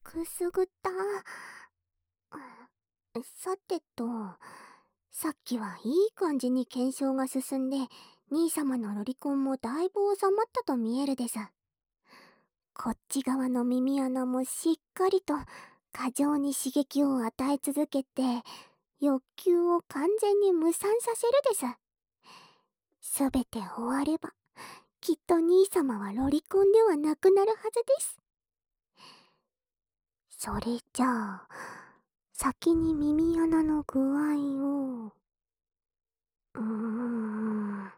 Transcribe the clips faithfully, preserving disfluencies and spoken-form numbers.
くすぐった。さてと、さっきはいい感じに検証が進んで、兄様のロリコンもだいぶ収まったと見えるです。こっち側の耳穴もしっかりと過剰に刺激を与え続けて、欲求を完全に無産させるです。すべて終われば、きっと兄様はロリコンではなくなるはずです。それじゃあ、先に耳穴の具合を、うーん、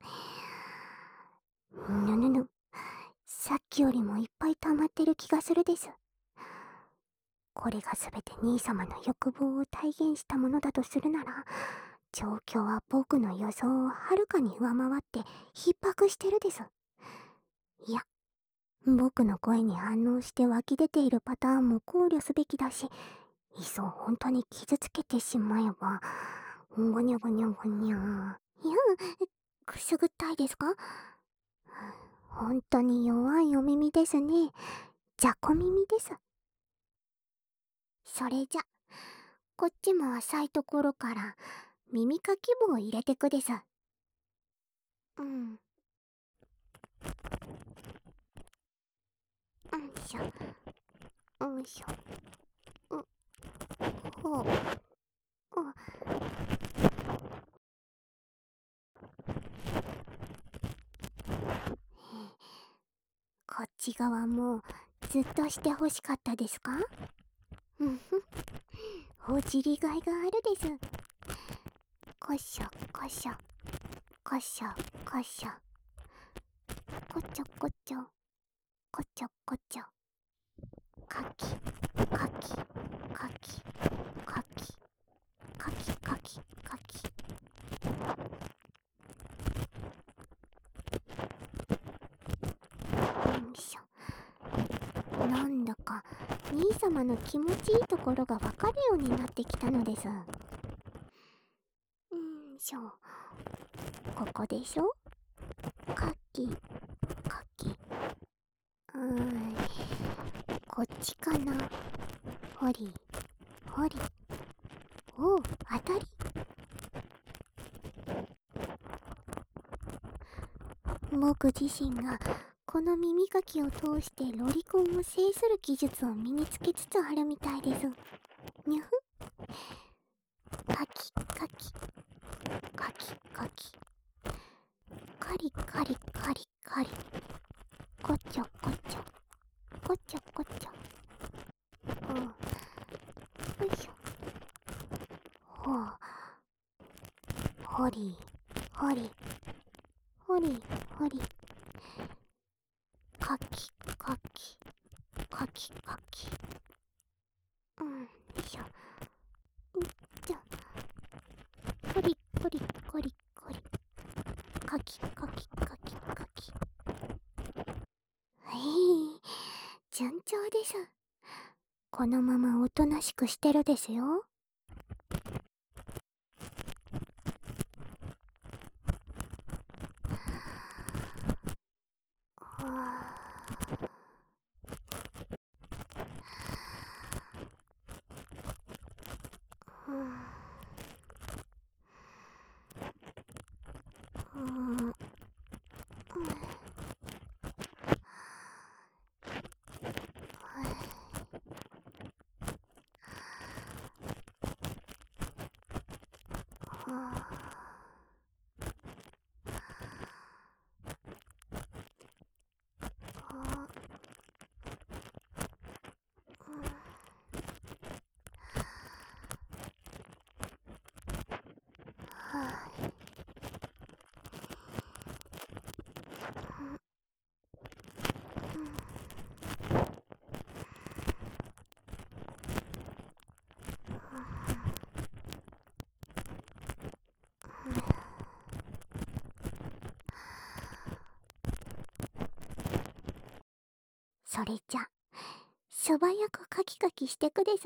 ぬぬぬ、さっきよりもいっぱい溜まってる気がするです。これがすべて兄様の欲望を体現したものだとするなら、状況は僕の予想をはるかに上回って逼迫してるです。いや、僕の声に反応して湧き出ているパターンも考慮すべきだし、いっそ本当に傷つけてしまえば、ごにゃごにゃごにゃ。いや、くすぐったいですか？本当に弱いお耳ですね。じゃこ耳です。それじゃ、こっちも浅いところから耳かき棒を入れてくです。うん。うんしょ。うんしょ。う、ほう。う。こっち側もずっとしてほしかったですか？うんふん。ほじりがいがあるです。こしょこしょ。こしょこしょ。こちょこちょ。こちょこちょ。かきかきかきかきかきかきかき。よいしょ。なんだか兄様の気持ちいいところがわかるようになってきたのです。うんしょ。ここでしょ。かきかき。うーん、こっちかな。ほりほり。おう、当たり。僕自身がこの耳かきを通してロリコンを制する技術を身につけつつあるみたいです。にゃふ。かきかきかきかき。カリカリカリカリ。こちょこちょこちょこちょ。うん。よいしょ。ほう。ほりほりほりほり。かきかきかきかき。うん、よいしょ。んじゃ。こりこりこりこり。かきかきかきかき。はい、順調です。このままおとなしくしてるですよ。はあ、うん、うん、それじゃ素早くカキカキしてくです。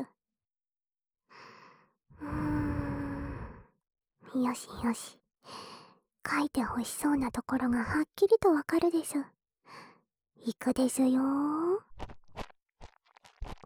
うーん、よしよし。書いてほしそうなところがはっきりとわかるです。いくですよー。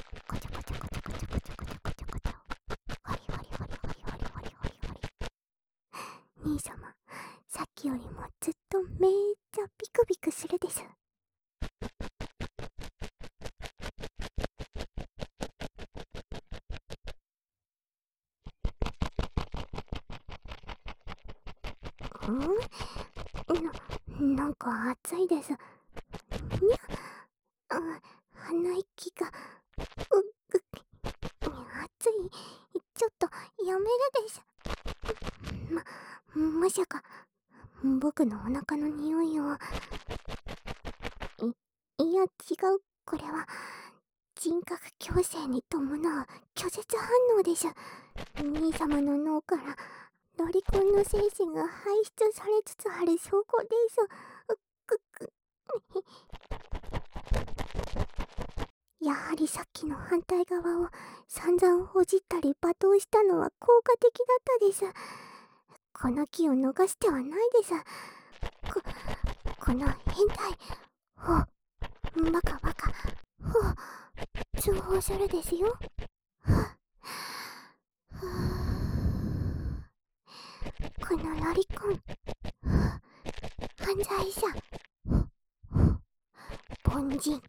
こちょこちょこちょこちょこちょこちょこちょこちょ。ほりほりほりほりほりほりほりほり。兄様、さっきよりもずっとめっちゃビクビクするです。んな、なんか暑いです。にゃ、あ、鼻息が、う、う、暑い。ちょっとやめるです。ま、まさか、僕のお腹の匂いを、い、いや違う、これは、人格矯正に伴う拒絶反応です。兄様の脳から、ロリコンの精子が排出されつつある証拠です。くくやはりさっきの反対側を散々ほじったり罵倒したのは効果的だったです。この気を逃してはないです。こ、この変態。ほう、バカバカ。ほう、通報するですよ。はぁ、このロリコン。犯罪者。凡人。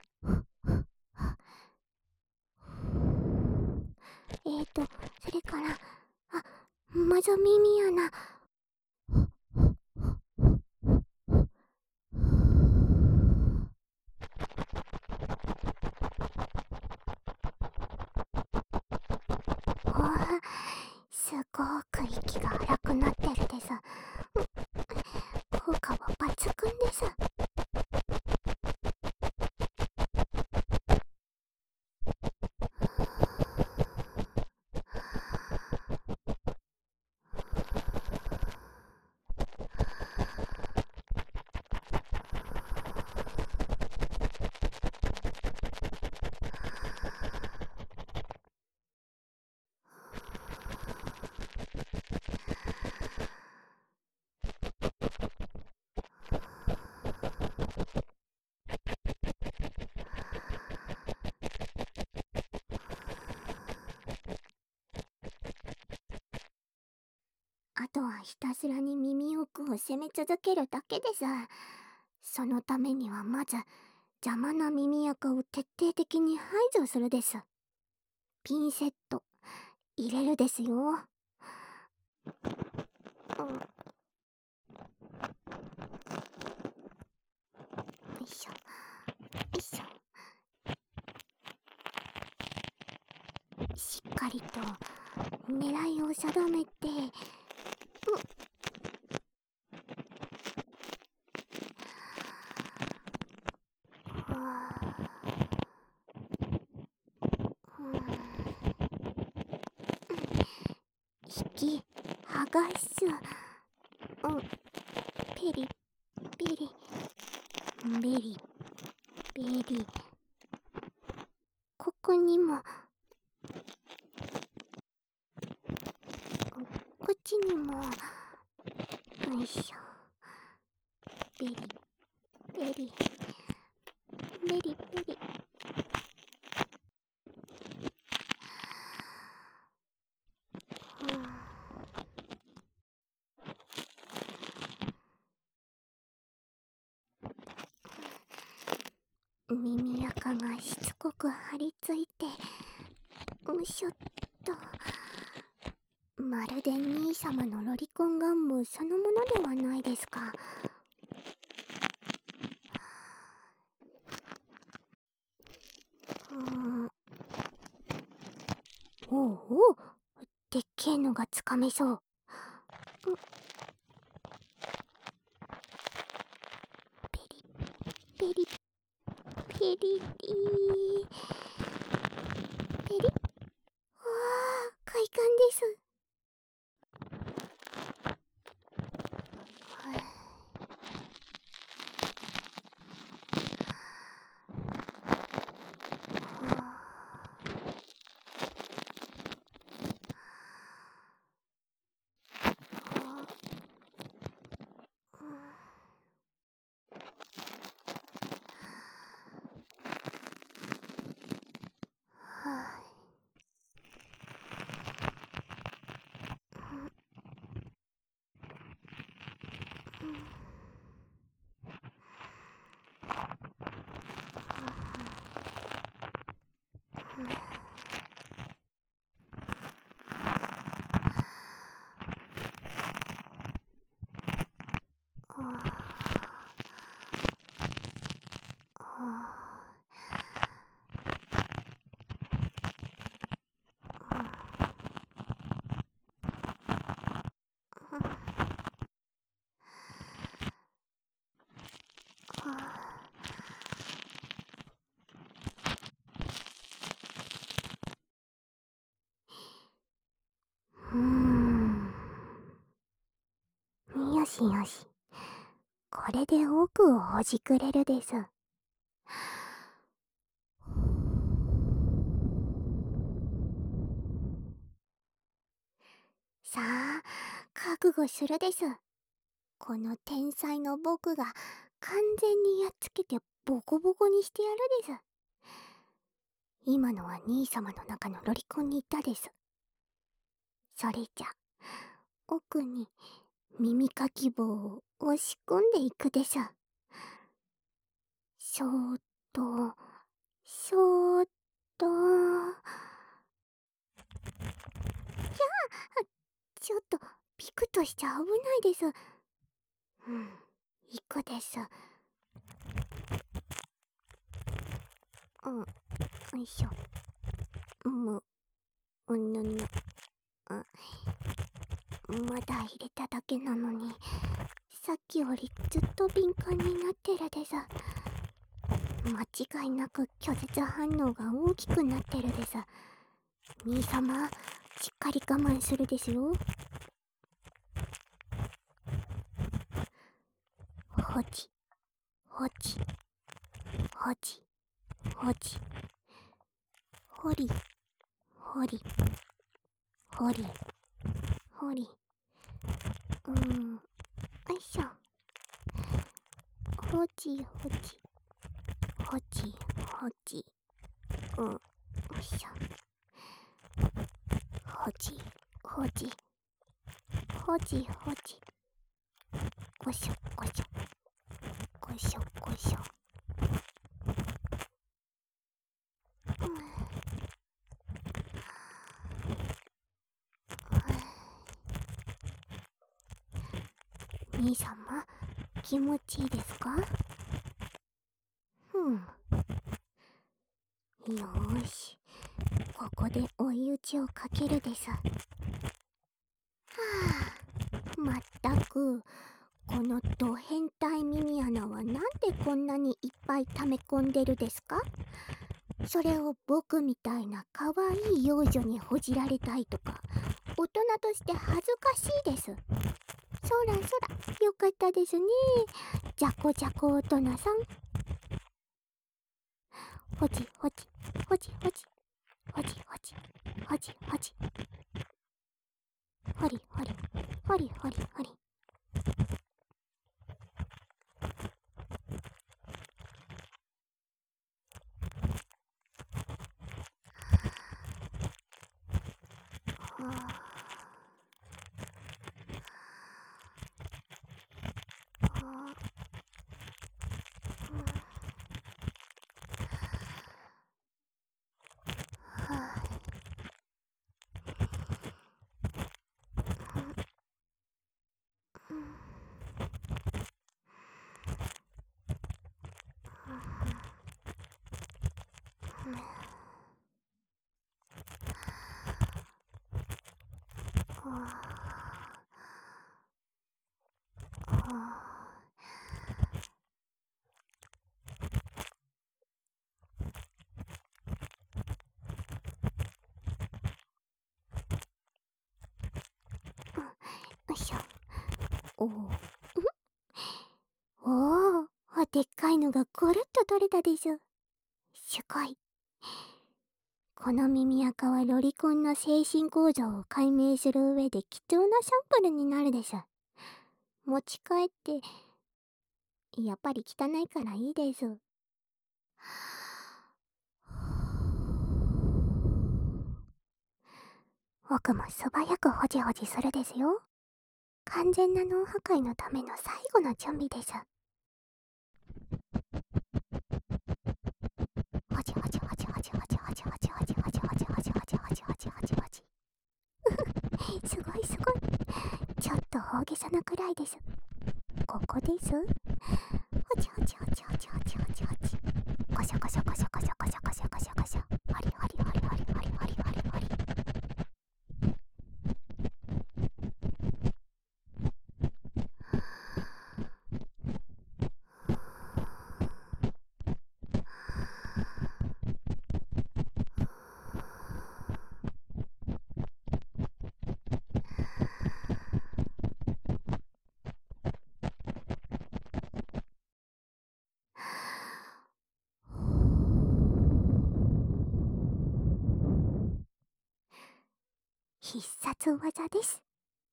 えーと、それから、あ、まぞ耳穴。おぉ、すごーく息が荒くなってるです。効果は抜群です。あとはひたすらに耳奥を攻め続けるだけです。そのためにはまず邪魔な耳垢を徹底的に排除するです。ピンセット入れるですよ。うん、よいしょよいしょ。しっかりと狙いを定めて、うっ、引き剥がす。うん、ペリペリベリベリ。ここにも、こっちにも。よいしょ。ベリベリベリベリ。 耳垢がしつこく張り付いて、むしょっと。まるで兄様のロリコン願望そのものではないですか。うーん。おうおう、でっけえのがつかめそう。ペリペリペリリペリ。わあ、快感です。うーん。よしよし。これで奥をほじくれるです。さあ、覚悟するです。この天才の僕が完全にやっつけてボコボコにしてやるです。今のは兄様の中のロリコンに言ったです。それじゃ、奥に耳かき棒を押し込んでいくです。そーっと、そーっと。じゃあ、ちょっとピクッとしちゃ危ないです。うん、いくです。うん、よいしょ。む、うぬぬ。あ、まだ入れただけなのに、さっきよりずっと敏感になってるです。間違いなく拒絶反応が大きくなってるです。兄様、しっかり我慢するですよ。ほち、ほち、ほち、ほち、ほり、ほり、ほり、ほり。うーん、よいしょ。ほちほち、ほちほち。うん、よいしょ。ほちほち、ほちほち。ごしょごしょ、ごしょごしょ。うん、兄様、気持ちいいですか？うん。よーし、ここで追い打ちをかけるです。はあ、まったく、このド変態耳穴はなんでこんなにいっぱい溜め込んでるですか？それを僕みたいな可愛い幼女にほじられたいとか、大人として恥ずかしいです。そらそら、よかったですね。じゃこじゃこ大人さん。ほじほじ、ほじほじ、ほじほじ、ほじほじ。ほりほり、ほりほりほり。はあ。はあ。 よいしょ。おお。おお、でっかいのがゴロッと取れたでしょ。すごい。この耳垢はロリコンの精神構造を解明する上で貴重なサンプルになるでしょ。持ち帰って、やっぱり汚いからいいです。僕も素早くホジホジするですよ。完全な脳破壊のための最後の準備です。ホジホジホジホジホジホジホジホジホジホジホジホジホジホジホジホジホジ。すごいすごい。ちょっと大げさなくらいです。ここです。ホチホチホチホチホチホチホチ。コショコショコショコショコショコショコショコショ。ホリホリホリホリホリホリホリホリ。必殺技です。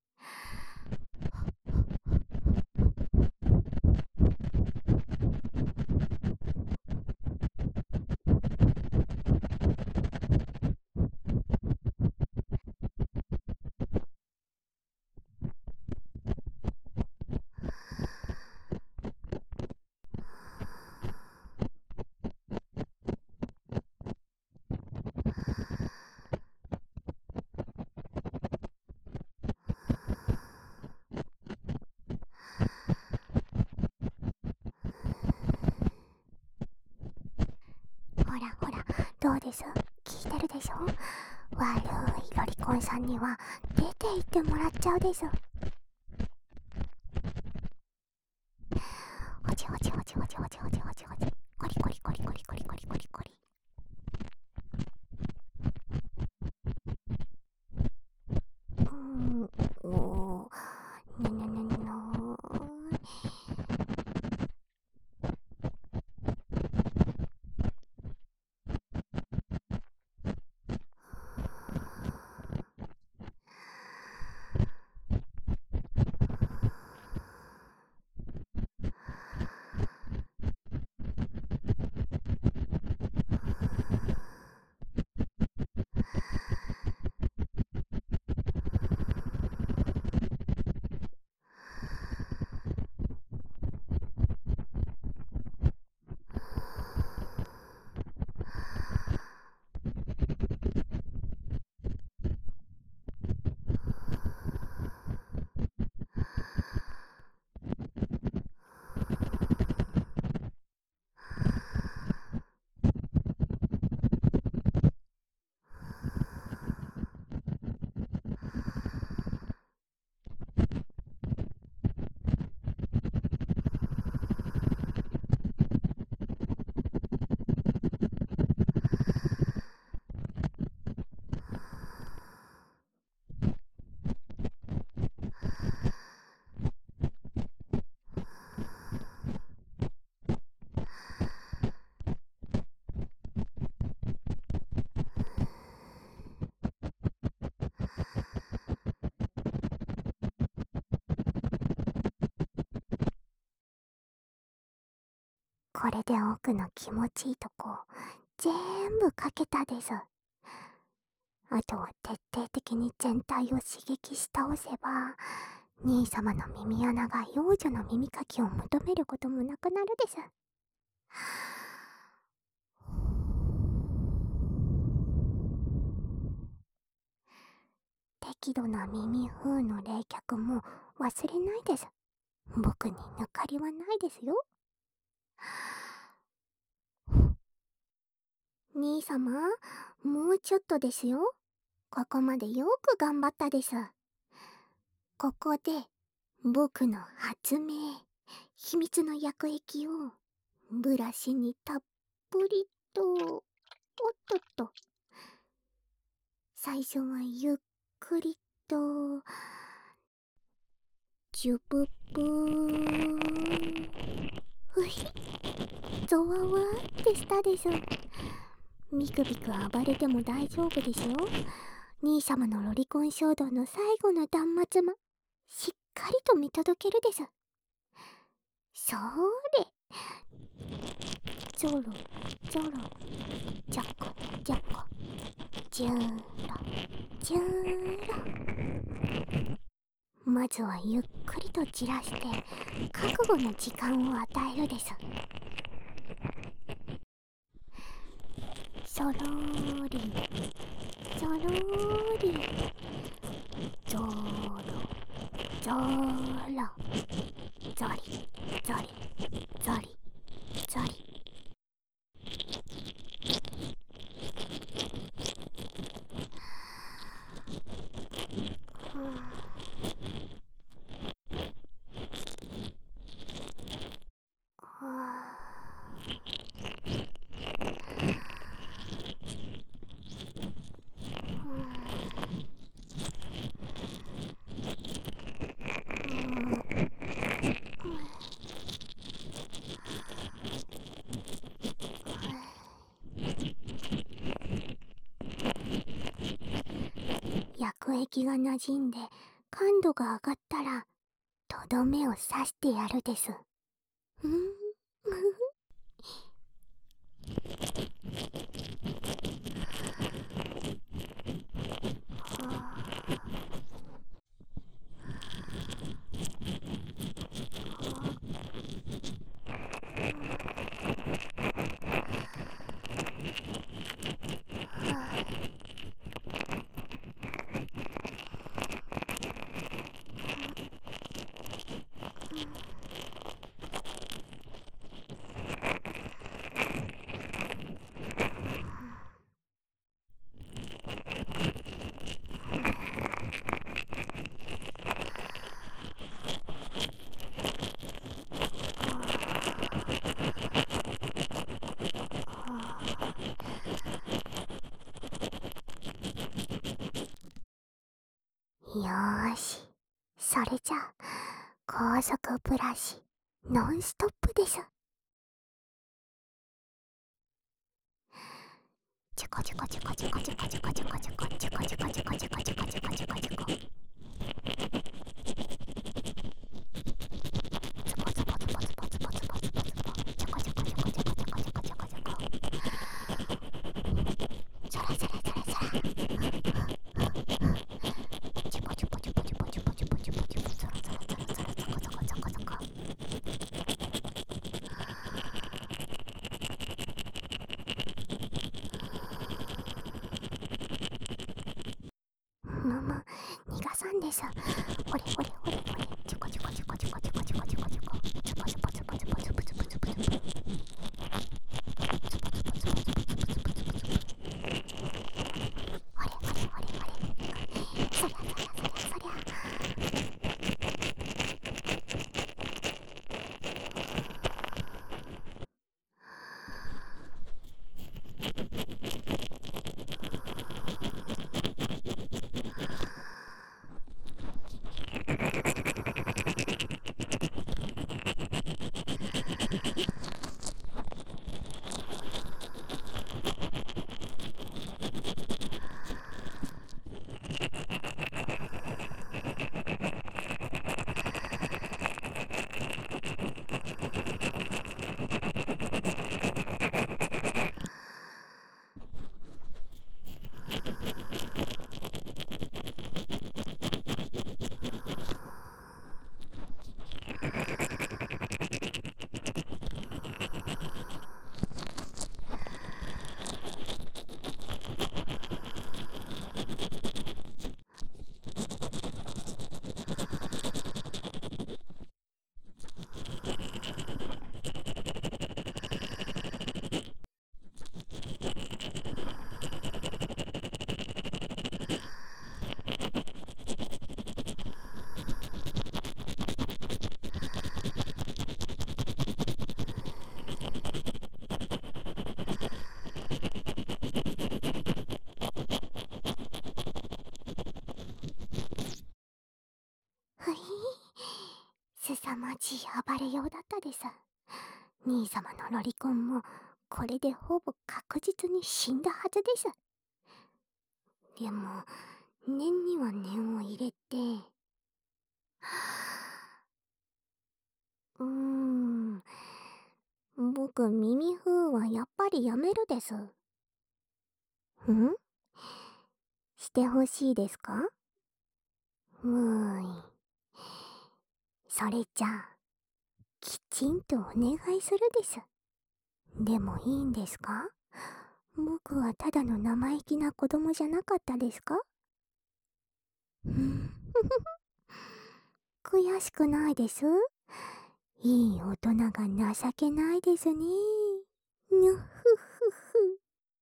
ほらほら、どうです？聞いてるでしょ？悪いロリコンさんには出て行ってもらっちゃうです。ホチホチホチホチホチホチホチホチ。コリコリコリコリコリコリコリコリ。うーん、おー、にゃにゃにゃにゃのー。これで奥の気持ちいいとこ全部かけたです。あとは徹底的に全体を刺激し倒せば、兄様の耳穴が幼女の耳かきを求めることもなくなるです。適度な耳風の冷却も忘れないです。僕に抜かりはないですよ。兄様、もうちょっとですよ。ここまでよく頑張ったです。 ここで僕の発明、秘密の薬液をブラシにたっぷりと、おっとっと。最初はゆっくりと、ジュブブーン。ふひ、ゾワワーってしたでしょ。ビクビク暴れても大丈夫でしょ。兄様のロリコン衝動の最後の断末魔、しっかりと見届けるです。そーれ。ジョロジョロ、ジャコジャコ、ジューロジューロ。まずはゆっくりと散らして覚悟の時間を与えるです。そろーりそろーり、ゾーロゾーロ、ゾリゾリゾリゾリ。薬液が馴染んで感度が上がったらとどめを刺してやるです。うんよーし、それじゃあ高速ブラシノンストップです。チュコチュコチュコチュコチュコチュコチュコチュコチュコチュコチュコチュコチュコチュコチュコチュコ。ズボズボズボズボズボズボズボズボ、チュコチュコチュコチュコチュコチュコチュコチュコ。そらそらそらそら。チュポチュポチュポチュポチュポチュポチュポチュポ、そらそらそらそら、ゾコゾコゾコゾコ。むむ、逃がさんです。ほれほれほれほれ、チュコチュコチュコチュコチュコチュコチュコチュコ、ズボズボズボズボズボズボズボズボ、ズボズボズボズボズボズボズボズボズボズボズボ、ほれほれほれほれ、そりゃそりゃそりゃそりゃ。 凄まじい暴れようだったです。兄様のロリコンもこれでほぼ確実に死んだはずです。でも念には念を入れて、うーん僕耳ふーはやっぱりやめるです。んしてほしいですか？むーい。それじゃあきちんとお願いするです。でもいいんですか？僕はただの生意気な子供じゃなかったですか？ふん悔しくないです？いい大人が情けないですね。にゅっふっふっふ。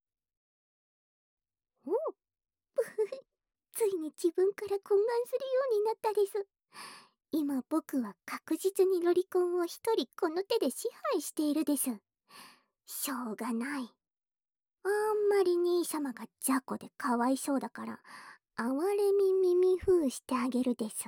おうついに自分から懇願するようになったです。今僕は確実にロリコンを一人この手で支配しているです。しょうがない。あんまり兄様が雑魚でかわいそうだから、哀れみ耳ふうしてあげるです。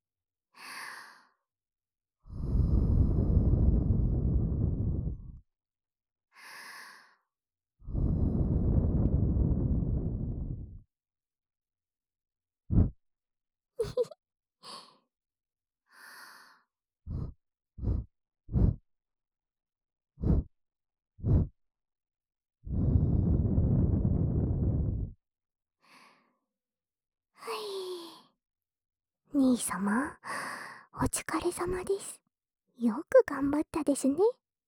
兄様、お疲れ様です。よく頑張ったですね。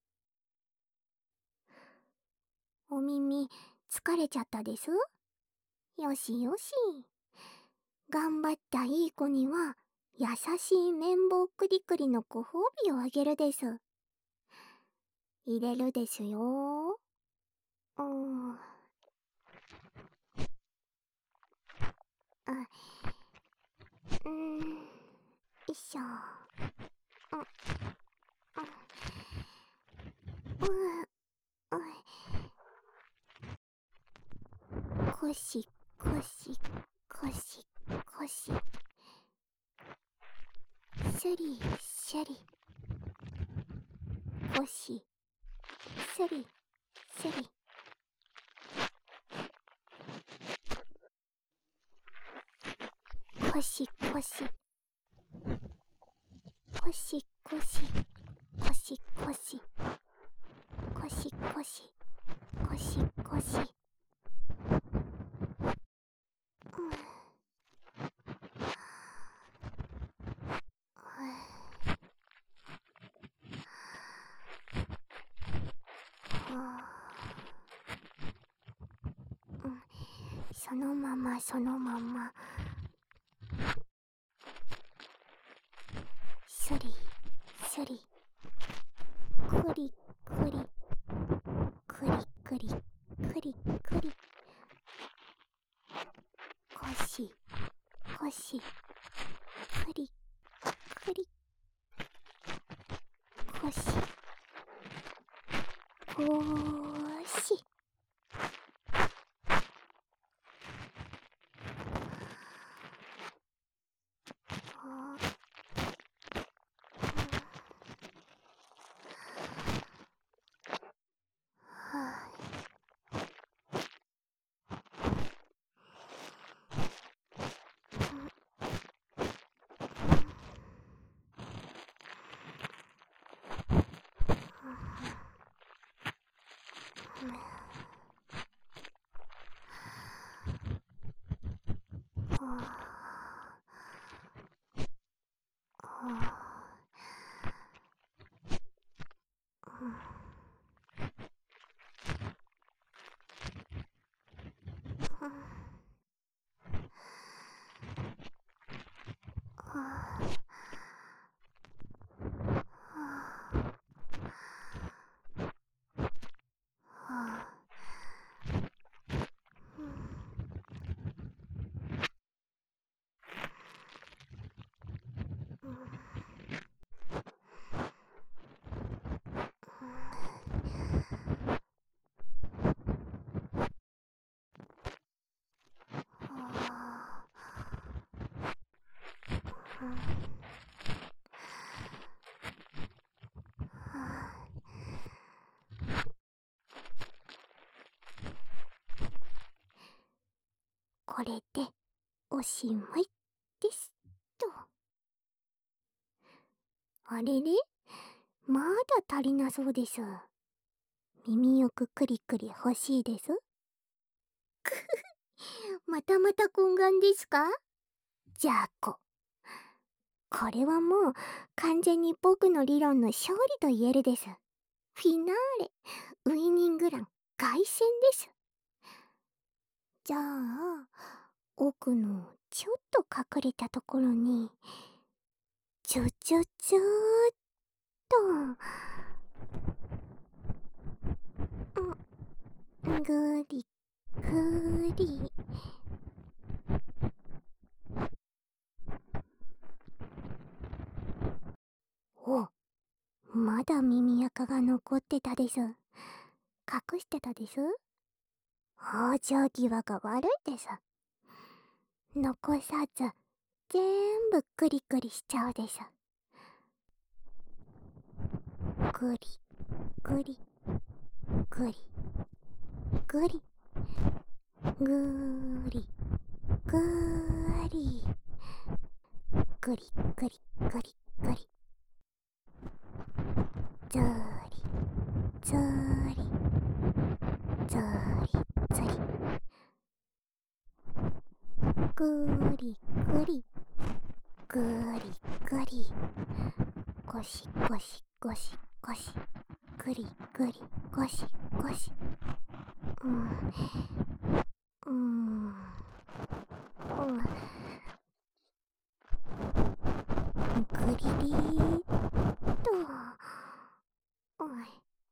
お耳、疲れちゃったです？よしよし。頑張ったいい子には、優しい綿棒クリクリのご褒美をあげるです。入れるですよ。うーん。あ、うーん。よいしょ。うん、うん、うん。こし、こし、こし、こし。スリスリ。こし、スリスリ。こしこし。こしこし。こしこし。こしこし。こしこし。うん。うん、そのままそのまま。スリスリ。クリクリ。クリクリ。クリクリ。こしこし。クリクリ。こしこーし。あー、はあ、ああ、 これでおしまいですと。あれれ、まだ足りなそうです。耳よくクリクリ欲しいです。くふふ、またまた懇願ですか？じゃあこ。これはもう完全に僕の理論の勝利と言えるです。フィナーレ、ウイニングラン、凱旋です。じゃあ、奥のちょっと隠れたところに、ちょちょちょーっと、ん、ぐり、ぐり。お、まだ耳垢が残ってたです。隠してたです。往生際が悪いです。残さず、全部クリクリしちゃうです。ぐり、ぐり、ぐり、ぐり、ぐーり、ぐーり、ぐり、ぐり、ぐり、ぐり。ずーり、ずーり、ずーり、ずり。ぐーり、ぐり、ぐーり、ぐり。ゴシゴシゴシゴシ。ぐりぐりゴシゴシ。うん。うーん。うん。ぐりりーっと。おい。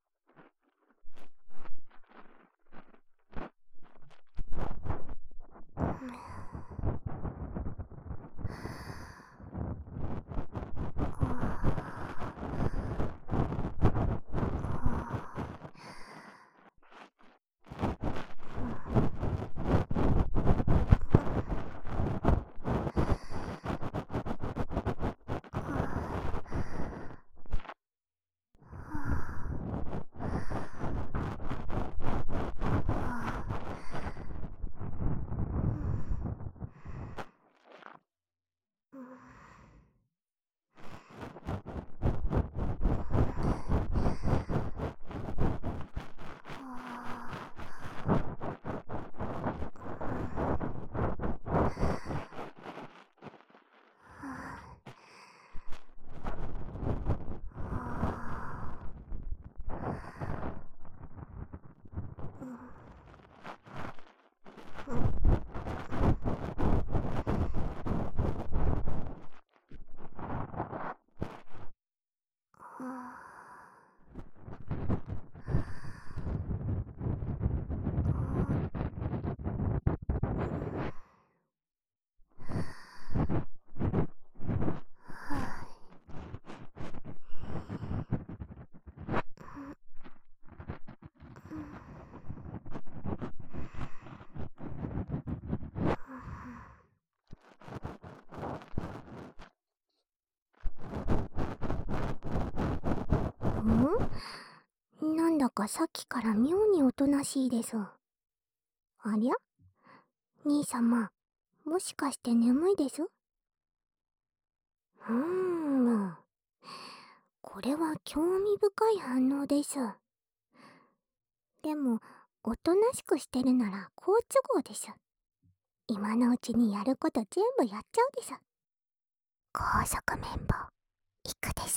ん？なんだかさっきから妙におとなしいです。ありゃ？兄様、もしかして眠いです？うーん。これは興味深い反応です。でも、おとなしくしてるなら好都合です。今のうちにやること全部やっちゃうです。高速綿棒、いくです。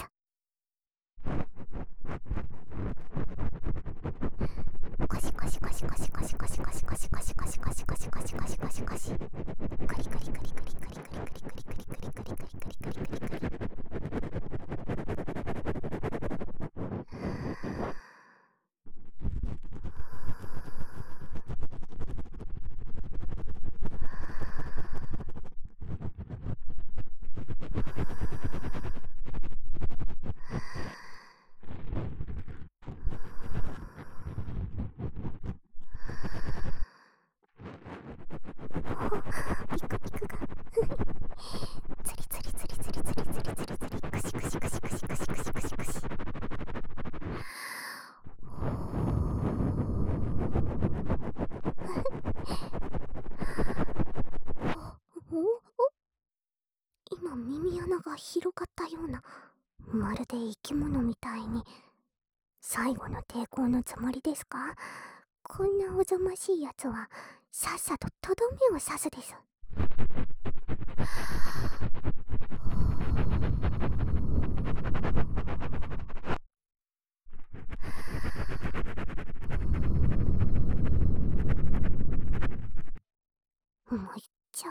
コシコシコシコシコシコシコシコシコシコシコシコシコシコシコシコシ。クリクリクリクリクリクリクリクリクリクリクリクリクリクリクリクリ。ピカピカな耳穴が広がったような、まるで生き物みたいに。最後の抵抗のつもりですか？こんなおぞましいやつはさっさととどめを刺すです。もう一丁。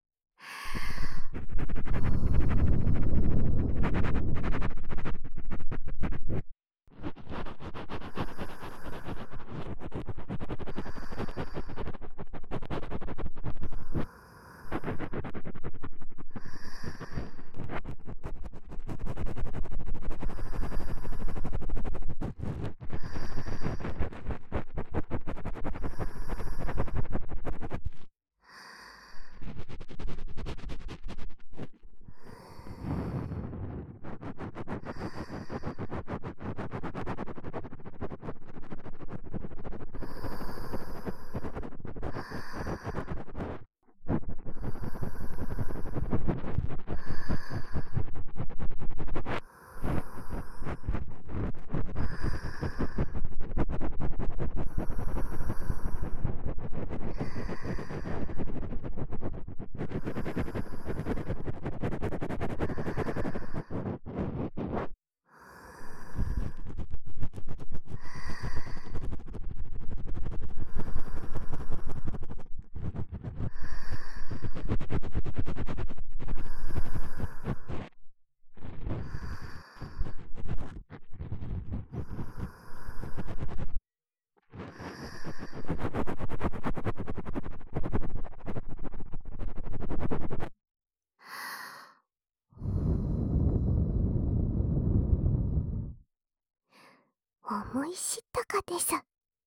思い知ったかです。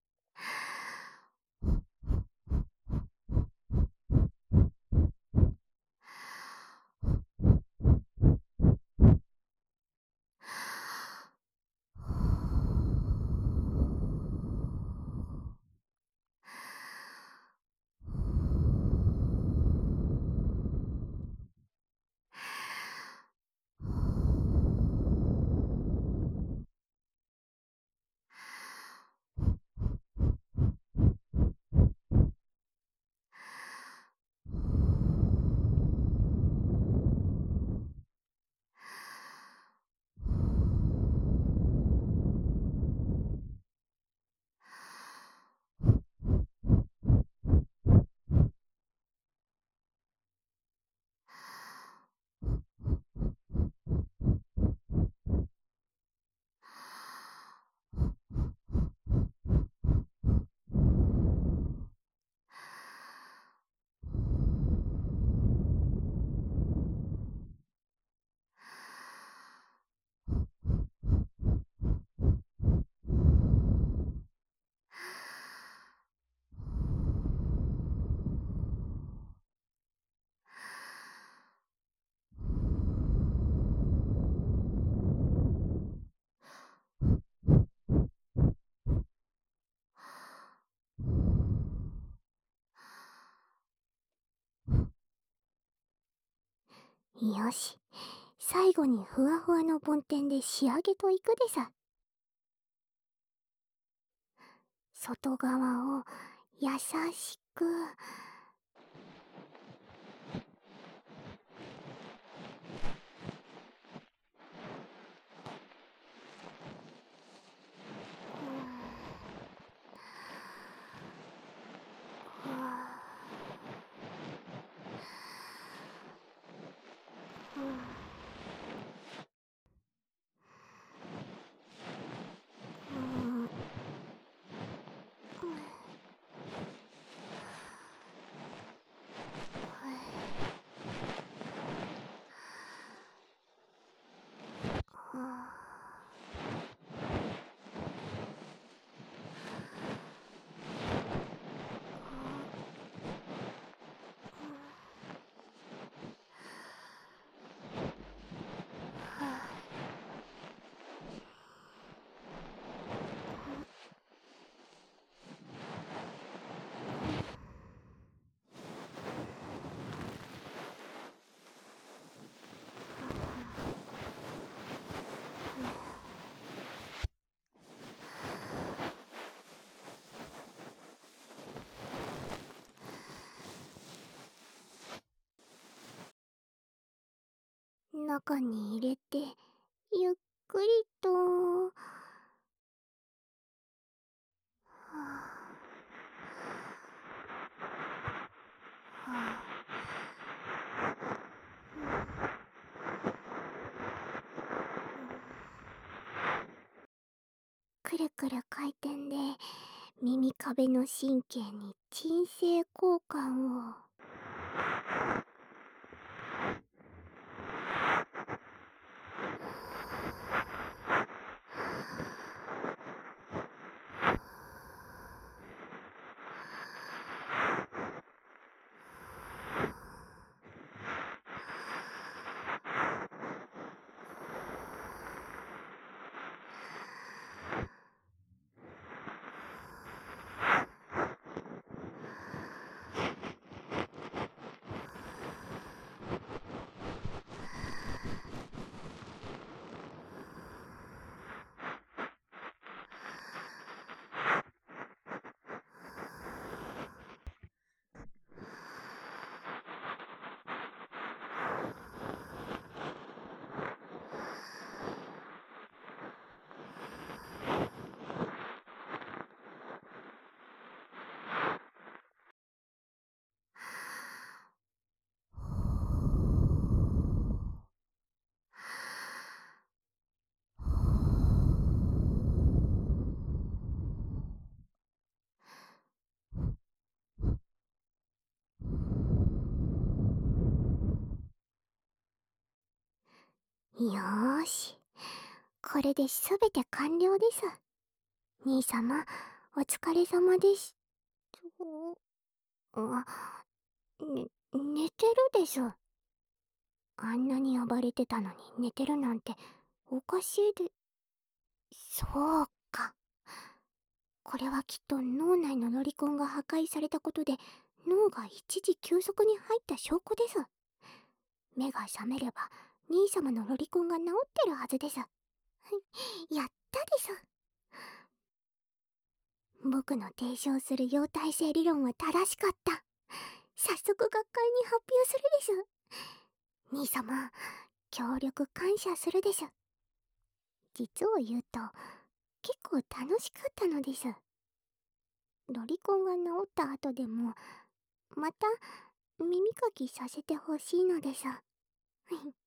よし、最後にふわふわの梵天で仕上げといくでさ。外側を優しく。 中に入れて、ゆっくりと、はあはあ、くるくる回転で耳壁の神経に鎮静交換を。よーし、これで全て完了です。兄様、お疲れ様です。あ、ね、寝てるでしょ。あんなに暴れてたのに寝てるなんておかしいで。そうか。これはきっと脳内のロリコンが破壊されたことで脳が一時休息に入った証拠です。目が覚めれば兄様のロリコンが治ってるはずです。やったです。僕の提唱する様態性理論は正しかった。早速学会に発表するです。兄様、協力感謝するです。実を言うと、結構楽しかったのです。ロリコンが治った後でも、また耳かきさせてほしいのです。